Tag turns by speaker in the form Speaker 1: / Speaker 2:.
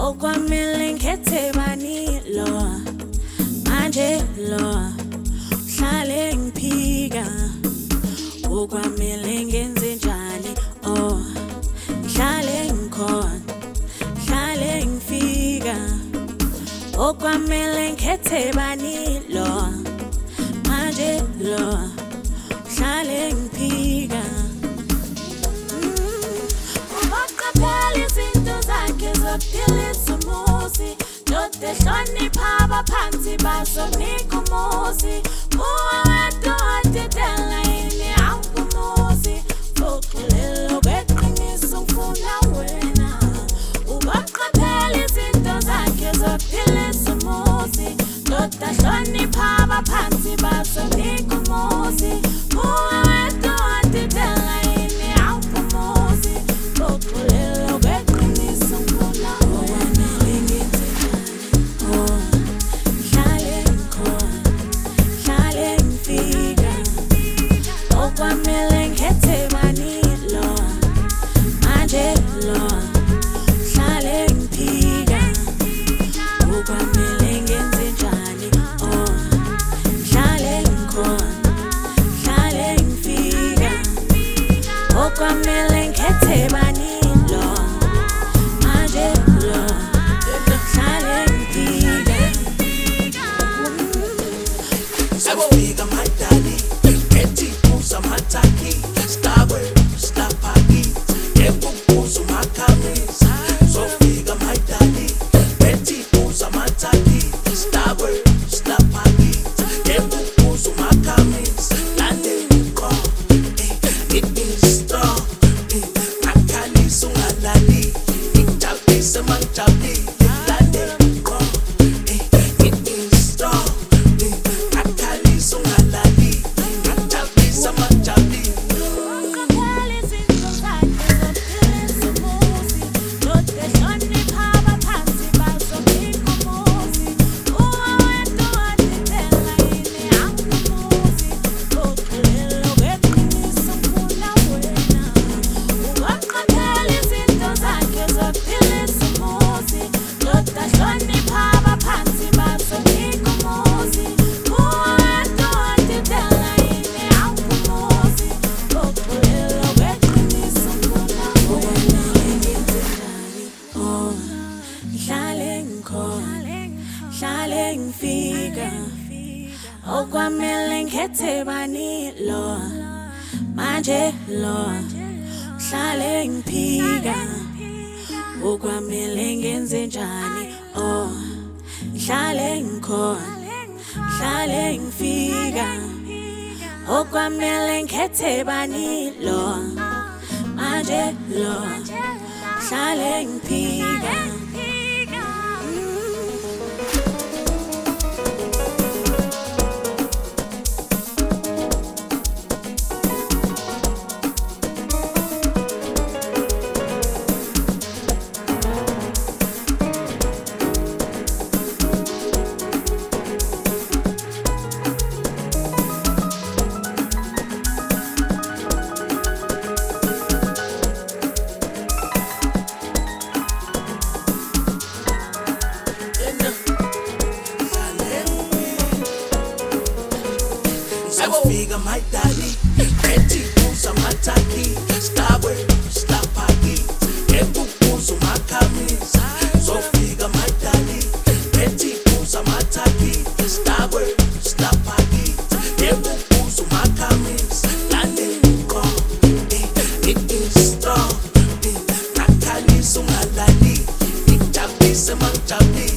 Speaker 1: okwamele ngikhethe bani lo manje lo hlale ngiphika okwamele ngenze njani oh hlale ngikhona hlale ngifika okwamele ngikhethe bani lo manje lo hlale ngiphika ubaqaphela izinto zakhe zokuphilisa umuzi Dote hlonipha abaphansi bazonika umuzi Uwe wedwa watidela yini awumuzi Fukulelo kweqiniso ngifuna wena ubaqaphela izinto zakhe zokuphilisa umuzi Dote hlonipha abaphansi bazonika umuzi Uwe wedwa watidela yini awumuzi Fukulelo kweqiniso ngifuna wena Okwamele ngikhethe bani lo manje lo hlale ngiphika okwamele ngenze njani oh hlale ngikhona hlale ngifika okwamele ngikhethe bani lo manje lo hlale ngiphika
Speaker 2: Sabofika madali ethi uzamataki stawe stapaki ebubuzo makamisa Sofika madali ethi uzamataki stawe stapaki ebubuzo makamisa lande ko it is strong akaliso ngalali itabisa mantabi lande ko it is strong akaliso ngalali itabisa mantabi
Speaker 1: hlale ngifika okwamele ngikhethe bani lo manje lo hlale ngiphika okwamele ngenze njani oh hlale ngikhona hlale ngifika okwamele ngikhethe bani lo manje lo hlale ngiphika
Speaker 2: Sabofika madali ethi uzamataki stawe stapaki ebubuzo makamisa Sofika madali ethi uzamataki stawe stapaki ebubuzo makamisa lande ko it is strong akaliso ngalali itabisa mantabi